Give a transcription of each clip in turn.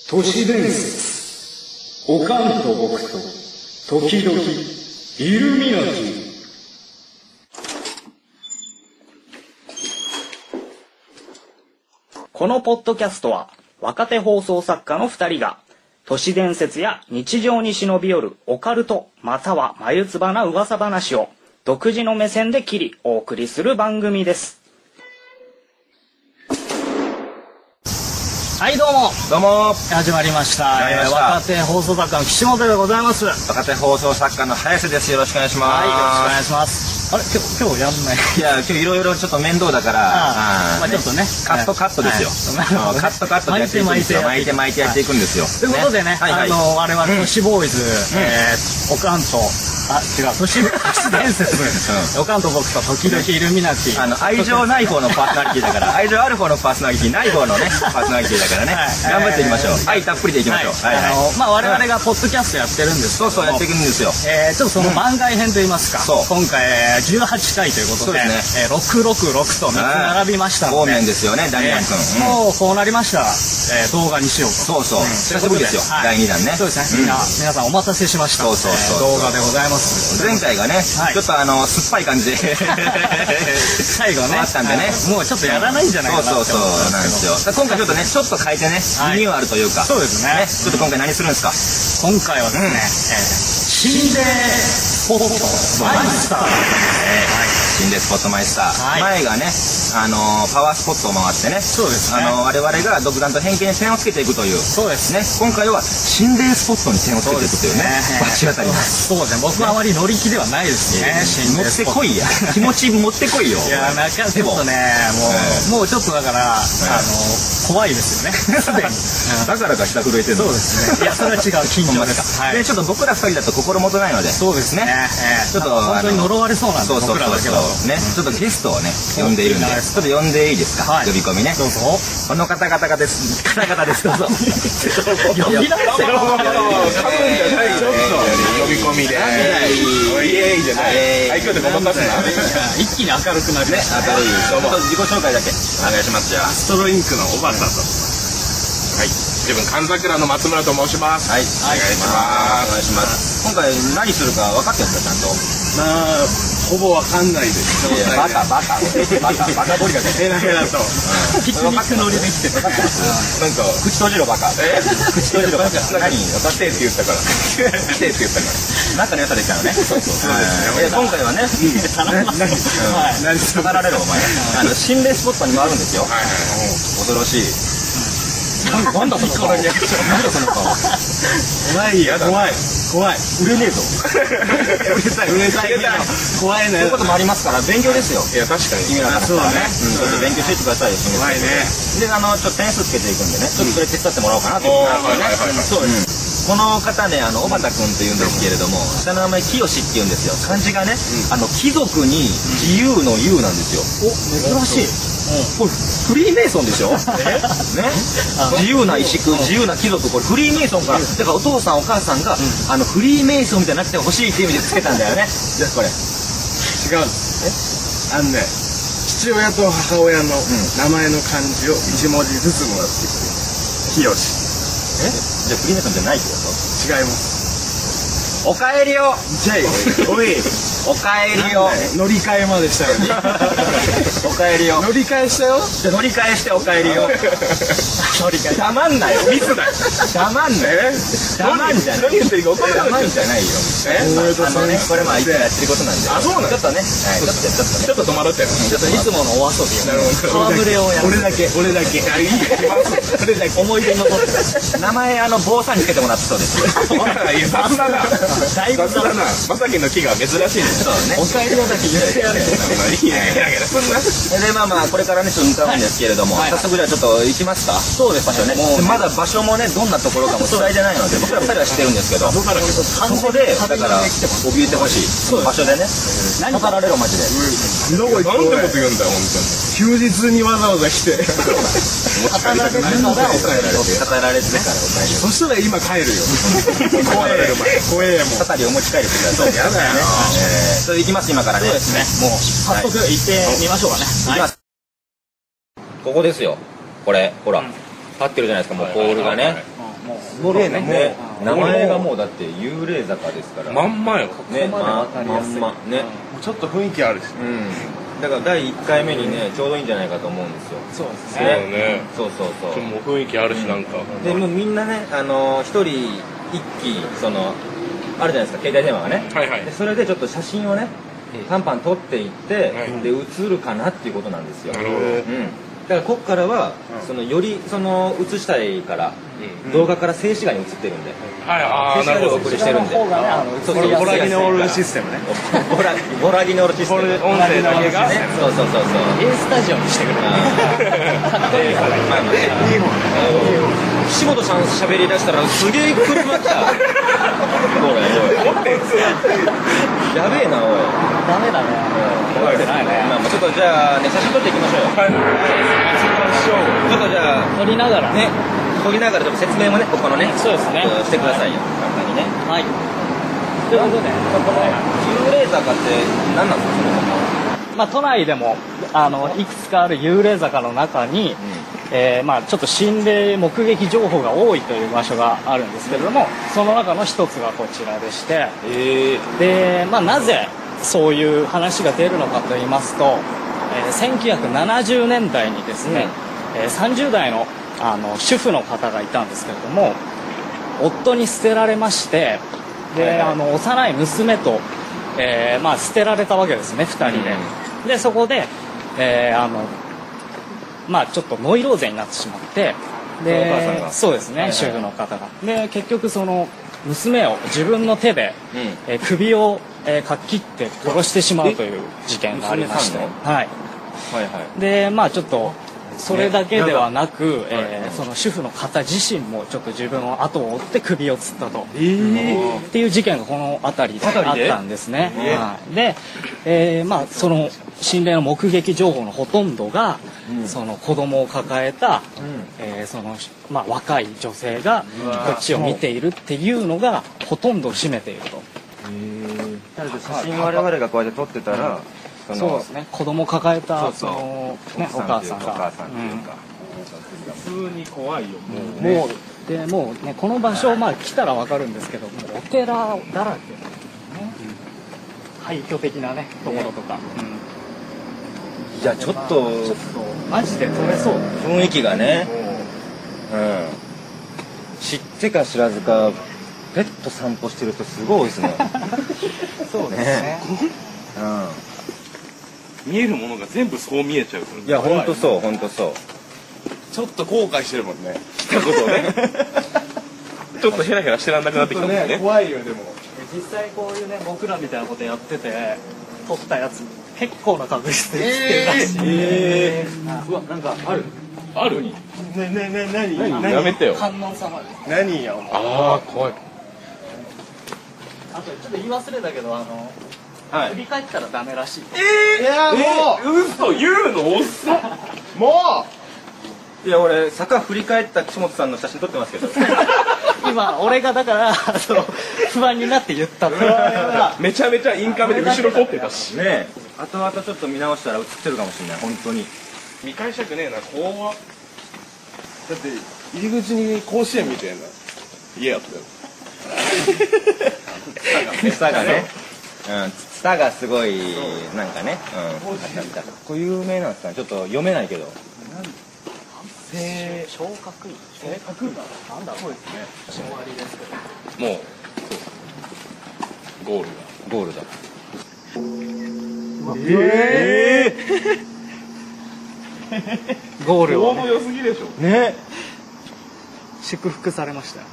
都市伝説、おかんと僕と時々イルミナティ。 このポッドキャストは若手放送作家の2人が都市伝説や日常に忍び寄るオカルトまたは眉唾な噂話を独自の目線で切りお送りする番組です。はい、どうもどうも始まりました。若手放送作家の岸本でございます。 若手放送作家の早瀬です。よろしくお願いします。 はい、よろしくお願いします。あれ、今日やんない？ いや、今日いろいろちょっと面倒だからまあちょっとね、 カットですよ。カットでやっていくんですよ。巻いてやっていくんですよ。 ということでね、我々都市ボーイズ、おかんと都市伝説、おかんと僕と時々イルミナティ。 愛情ない方のパーソナリティだから、愛情ある方のパーソナリティ、ない方のねパーソナリティだからね、頑張っていきましょう。愛たっぷりでいきましょう。 まあ我々がポッドキャストやってるんですけど、 そうやっていくんですよ。 ちょっとその番外編といいますか、今回18回ということで666と3つ並びましたので、 方面ですよね、ダニアン君。 もうこうなりましたら動画にしようと。 そう久しぶりですよ、第2弾ね。 そうですね、皆さんお待たせしました。動画でございます。 前回がね、ちょっと酸っぱい感じで最後ねあったんでね、 もうちょっとやらないんじゃないかなって思ったなんですよ。今回ちょっとね、ちょっと変えてね、リニューアルというか、 そうですね。 ちょっと今回何するんですか？ 今回はですね、心霊スポットマイスター。 心霊スポットマイスター。前がね、パワースポットを回ってね、 そうですね。 我々が独断と偏見に点をつけていくという。 そうですね。今回は心霊スポットに点をつけていくというね。罰当たります。 そうですね。僕はあまり乗り気ではないですね。 乗ってこいや。気持ち持ってこいよ。 いや、なんかちょっとね、もうちょっとだから、怖いですよね。すでに。 だからか下震えてるの。 そうですね。いや、それは違う、緊張です。 で、ちょっと僕ら2人だと心もとないので。 そうですね。 ちょっと本当に呪われそうなんで、僕らだけは。 ね、ちょっとゲストをね、呼んでいるんで、ちょっと呼んでいいですか？呼び込みね。 どうぞ。 この方々です。どうぞ。 呼び出せよ。 呼び込みで。おいえいじゃない。今日でごまかすな。 一気に明るくなるね。 明るい。自己紹介だけお願いします。じゃあストロインクの小畑と。はい。自分神桜の松村と申します。 はい。お願いします。今回何するか分かってるんですか、ちゃんと。 まあほぼわかんないです。 バカボリがヘラヘラとピクニック乗りできてる。 なんか口閉じろバカ。口閉じろバカ。何？ 分かってって言ったから。 仲の良さできたのね。今回はね、 何す語られるお前。心霊スポットに回るんですよ。恐ろしい。なんだその顔。なんだその顔。 怖い。 売れねえぞ。 売れたい。怖いね。 そういうこともありますから勉強ですよ。 いや確かに。 君らから。 そうだね。 ちょっと勉強していってくださいよ。 怖いね。 で、ちょっと点数つけていくんでね、ちょっとそれ手伝ってもらおうかなと思ってますね。そうです。この方ね、小畑君というんですけれども、下の名前清っていうんですよ。漢字がね、貴族に自由の優なんですよ。お、珍しい。これフリーメイソンでしょ？ね？自由な石工、自由な貴族、これフリーメイソンから、だからお父さんお母さんがフリーメイソンみたいになってほしいっていう意味でつけたんだよね。じゃあこれ。 違う。父親と母親の名前の漢字を1文字ずつもらってくる。清。 じゃあフリーメイソンじゃないってこと？ 違います。 おかえりよ。 じゃあおい。 おかえりよ。 乗り換えまでしたよね。 おかえりよ。 乗り換えしたよ。 じゃ乗り換えしておかえりよ。乗り換え。黙んなよ。 ミスだよ。 黙んなよ。黙んじゃない。 何言ってるか分かんない。 黙んじゃないよ。これいつもやってることなんで。 あ、そうなんちょっとね。ちょっと戸惑ったよ。 ちょっといつものお遊びを。 なるほど。 戯れをやる。 俺だけ。いいよ。 それだけ思い出に残ってる。名前坊さんにつけてもらってそうです。 雑だな。まさきの木が珍しいです。 そうね。 おかえりのだけ言ってやる。 いいね。 でまあこれからねちょっと向かうんですけれども、早速じゃあちょっと行きますか。そうです。場所ね。まだ場所もねどんなところかも伝えてないので、僕ら2人は知ってるんですけど、そこでだから怯えてほしい場所でね。何語られろマジで。 どこ行ってなんてこと言うんだよ本当に。休日にわざわざ来て。 語られてからお帰り。語られてからお帰り。 そしたら今帰るよ。怖えもう。 語りを持ち帰るってください。やだよね。それ行きます今からね。そうですね。もう早速行ってみましょうかね。 行きます。ここですよ。これほら立ってるじゃないですか。もうポールがね。 もろねね、名前がもうだって幽霊坂ですからまんまよ。 ね、 ここまでわかりやすいまんまね、 ちょっと雰囲気あるし。 だから第1回目にねちょうどいいんじゃないかと思うんですよ。 そうですそうね。 ね。 そうそうそう。 もう雰囲気あるし、なんか。 でもうみんなね一人一機そのあるじゃないですか、携帯電話がね。 はいはいでそれでちょっと写真をねパンパン撮っていって、 はいで写るかなっていうことなんですよ。 なるほど。 だからこっからは、そのよりその写したいから、動画から静止画に写ってるんで、 はい、ああ、 静止画でおなるほど。 送りしてるんで、 方がねそう映りやすいボラギノールシステムね。 ボラギノールシステム。 音声だけが。 ね、そうそうそうそう。 A スタジオにしてくれる。 岸本さん喋り出したらすげえ車来た。おいおい。やべえなおい。 ダメだね。覚えてないね。 まあちょっとじゃあね写真撮っていきましょうよ。ちょっとじゃあ撮りながらね撮りながらちょっと説明もねここのねそうですねしてくださいよ簡単にね。 はい。ということで、 この幽霊坂って何なんですかそもそも。 まあ都内でもいくつかある幽霊坂の中に、まあちょっと心霊目撃情報が多いという場所があるんですけれども、その中の一つがこちらでして、でまあなぜそういう話が出るのかと言いますと、1970年代にですね、30代の主婦の方がいたんですけれども、夫に捨てられまして、で幼い娘と、まあ捨てられたわけですね、2人で。でそこで、まあちょっとノイローゼになってしまって、でお母さんがそうですね、主婦の方が。で結局その娘を自分の手で、首を、かっきって殺してしまうという事件がありまして、 娘はい、 はいはいでまあちょっとそれだけではなく、その主婦の方自身もちょっと自分を後を追って首を吊ったと、っていう事件がこの辺りであったんですね。はいで、まあその心霊の目撃情報のほとんどが、その子供を抱えた、そのまあ、若い女性がこっちを見ているっていうのがほとんどを占めていると。 写真我々がこうやって撮ってたら、 そうですね、子供を抱えたその、ね、お母さんが。 お母さんっていうか、 普通に怖いよ、もう。 もうでもうねこの場所、まあ来たらわかるんですけど、もうお寺だらけ、ね、廃墟的なねところとか、 いやちょっとマジで撮れそう。 雰囲気がね、知ってか知らずかペット散歩してる人すごい多いですね。 そうですね。 見えるものが全部そう見えちゃう。 いや本当そう本当そう。 ちょっと後悔してるもんね。来たことをね。ちょっとヘラヘラしてらんなくなってきたもんね。 怖いよでも。 実際こういうね僕らみたいなことやってて撮ったやつ結構な確率で写ってるらしい。うわなんかある。 ある？ 何やめてよ。 観音様です。 何やああ怖い。 あとちょっと言い忘れたけど振り返ったらダメらしい。 いやも嘘言うのおっさん。 うもいや俺坂振り返った岸本さんの写真撮ってますけど。 今俺がだから不安になって言ったって。 めちゃめちゃインカメで後ろ撮ってたし。 ねえ後々ちょっと見直したら映ってるかもしれない本当に。 見返したくねえな、怖っ。 だって入り口に甲子園みたいな家やったよ。 ツタがね、ツタがすごいなんかね、これ有名なんですかね、ちょっと読めないけど。 昇格医。なんだろう。そうですね。終わりですけど。 もうゴールが。 ゴールだ。 ゴールを、 ちょうど良すぎでしょ。 ね。 祝福されましたよ。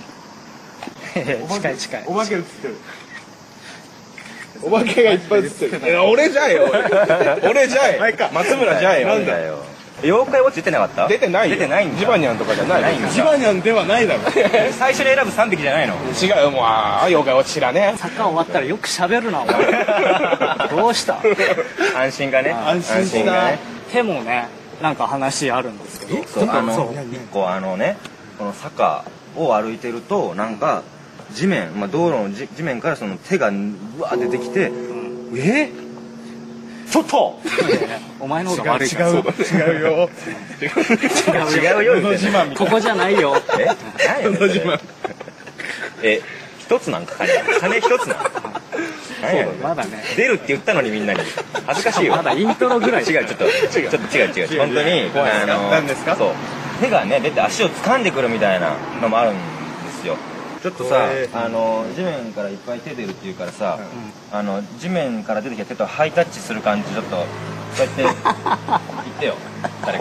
近い。 お化け映ってる。お化けがいっぱい映ってる。 いや俺じゃえよ。俺じゃえ。松村じゃえよ。 なんだよ。妖怪ウォッチ出てなかった？ 出てないよ。 出てないんだ。 ジバニャンとかじゃない。 ジバニャンではないだろ。 最初に選ぶ3匹じゃないの？ 違うよ、もう妖怪は知らねえ。 サッカー終わったらよく喋るなお前。どうした？ 安心がね。 安心したがね。 手もねなんか話あるんですけど。 そう一個この坂を歩いてるとなんか地面、まあ道路の地面からその手がうわー出てきて、 外お前の方が悪いから違うよ違うよみたいなここじゃないよ。 何やねんそれ一つなんか金一つなん何やねんまだね。 出るって言ったのにみんなに恥ずかしいよまだイントロぐらい。 違うちょっと違う本当に何ですか？ そう手がね出て足を掴んでくるみたいなのもあるんですよ。ちょっとさ地面からいっぱい手出るっていうからさ地面から出てきた手とハイタッチする感じちょっとそうやって言ってよ誰か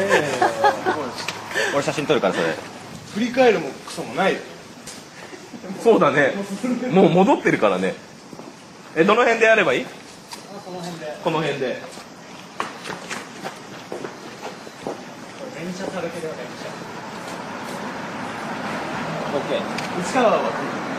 俺写真撮るからそれ振り返るもクソもないよ。そうだね。もう戻ってるからね。どの辺でやればいい？この辺で。 連射されてるよ連射。 オッケー内川は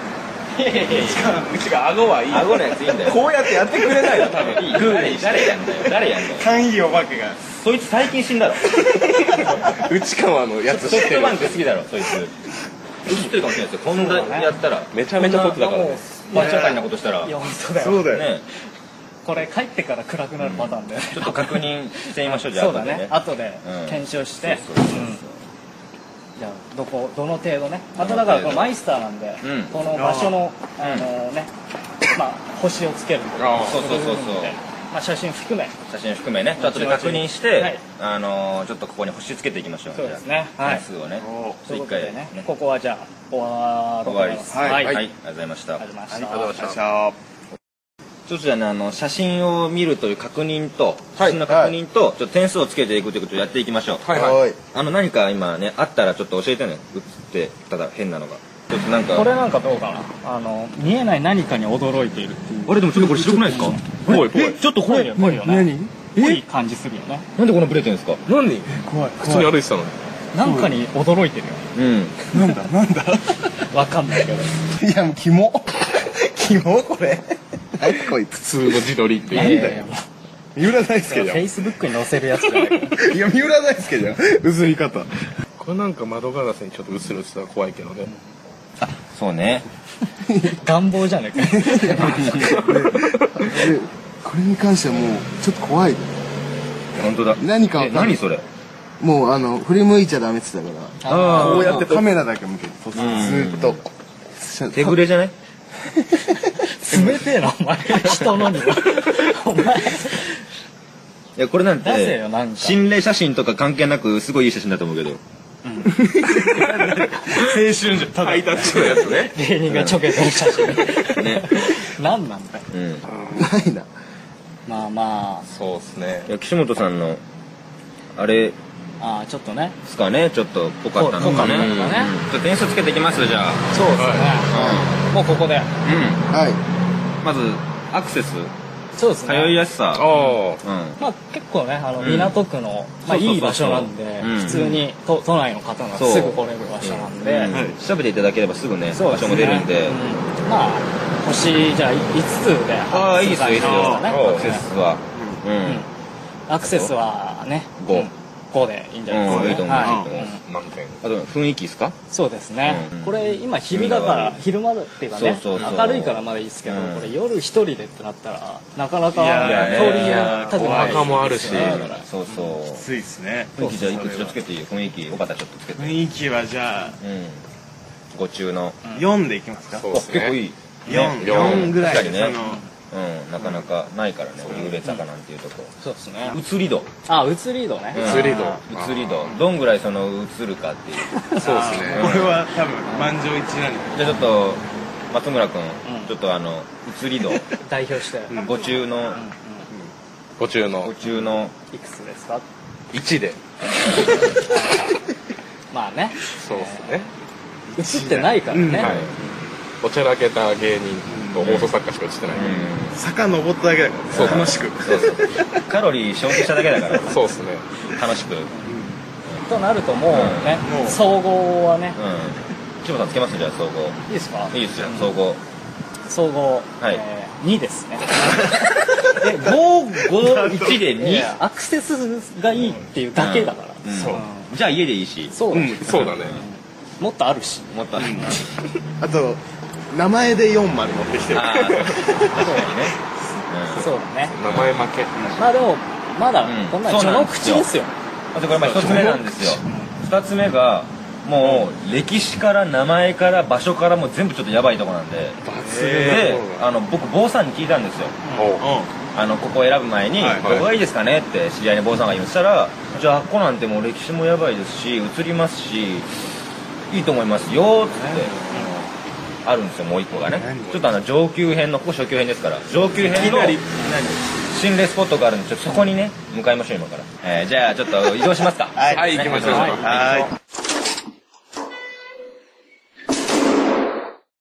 内川顎はいい。 顎のやついいんだよこうやってやってくれないよ多分。 いい誰やんだよ単位お化けが。 そいつ最近死んだろ内川のやつ知ってるソフトバンク好きだろそいつ知ってるかもしれないですよこんなやったらめちゃめちゃ撮ってたからね。 バッチャカリなことしたらいや本当だよ。 そうだよ。 ねこれ帰ってから暗くなるパターンだよね。 ちょっと確認してみましょうじゃあそうだね。後でうん検証して。 そうそうそううんじゃあどの程度ね。まただからこのマイスターなんでうんこの場所のねまあ星をつける。 そうまあ写真含め。 写真含めね後で確認して、 はいちょっとここに星つけていきましょうそうですねじゃあはい点数をねという一回ことでね。ここはじゃあ終わろうと終わりです思います。 はい、 はい。 ありがとうございましたありがとうございました。 ありがとうございました。 ちょっとじゃあね写真を見るという確認と写真の確認と、ちょっと点数をつけていくということをやっていきましょうはいはい。 何か今ねあったらちょっと教えてね映ってただ変なのがちょっとなんかこれなんかどうかな。見えない何かに驚いているっていう。 あれでもちょっとこれ白くないですか怖い怖い。 ちょっと怖い濃いよね。濃い感じするよね。 なんでこんなブレてるんですか何？ 怖い普通に歩いてたのに。 なんかに驚いてるよ。 うんなんだわかんないけど。 いやもうキモこれ何こいつ普通の自撮りっていやいやいや三浦大輔じゃんフェイスブックに載せるやつじゃないから。 いや三浦大輔じゃん映り方これなんか窓ガラスにちょっと映るってたら怖いけどね。 そうね願望じゃねえか。 でこれに関してはもうちょっと怖い本当だ何かわかんない何それもう振り向いちゃダメって言ってたからあこうやってカメラだけ向けて撮ってずーっと手ぶれじゃない冷てえなお前人のには。お前いやこれなんて出せよなんか心霊写真とか関係なくすごいいい写真だと思うけど青春じゃん。ハイタッチのやつね。 芸人がちょけてる写真。 ね何なんだよ。 うんないなまあまそうっすね。 いや岸本さんのあれあちょっとね。 ですかねちょっとぽかったのかねぽかったのかねうんちょっと点数つけていきますじゃあそうですね。もうここで。 はいまずアクセスそうです通いね。 やすさあまあ結構ねん港区のまあそうそうそうそういい場所なんでうん普通に都内の方がそうすぐ来れる場所なんで。 調べていただければすぐねそうですね場所も出るんでうんまあ星じゃあ5つでああいいですよいいですよねアクセスはアクセスはね 5 5でいいんじゃないですかねいいと思うはいいいと思ううんあ。何点？ あと雰囲気ですかそうですねうんこれ今昼だから昼間っていうかねそうそうそう明るいからまだいいですけどうんこれ夜一人でってなったらなかなかいや通りがたくないお墓もあるしだからそうそうきついですね。 雰囲気じゃあいくつつけていいよ雰囲気よかったらちょっとつけて雰囲気はじゃあご中の 4でいきますか。 そうですね。 結構いい 4ぐらい確かにねそのなかなかないからね優劣坂なんていうとこそうですね映り度あ映り度ね映り度。 映り度どんぐらいその映るかっていうそうですね。 これは多分満場一致なんで。 じゃあちょっと松村君ちょっと映り度代表してご中のご中のご中のいくつですか 1で。 まあねそうですね。 映ってないからねはい。おちゃらけた芸人と放送作家しか映ってない。 坂登っただけだからそう楽しく。 そうそうカロリー消費しただけだからそうですね。 楽しくとなるともうねもう総合はね岸本さんつけますじゃあ総合いいですかいいですよ総合総合はい 2ですね 551で2 いやアクセスがいいっていうだけだからそうじゃあ家でいいしそうだねそうだね。 もっとあるしもっとあと名前で4まで持ってきてる。 ああ確かにねそうだね。 名前負け。 まあでもまだこんな序のそうなんですよ口ですよ。 あとこれまあ1つ目なんですよ。2つ目がもう歴史から名前から場所からもう全部ちょっとやばいとこなんで、で僕坊さんに聞いたんですよ。ここを選ぶ前にはい 「どこがいいですかね?」って知り合いに坊さんが言いましたら「じゃあここなんてもう歴史もやばいですし映りますしいいと思いますよ」っつってあるんですよ。もう一個がねちょっと上級編のここ初級編ですから上級編の心霊スポットがあるんでちょっとそこにね向かいましょう今から。じゃあちょっと移動しますか。 はい、行きましょう。 はい。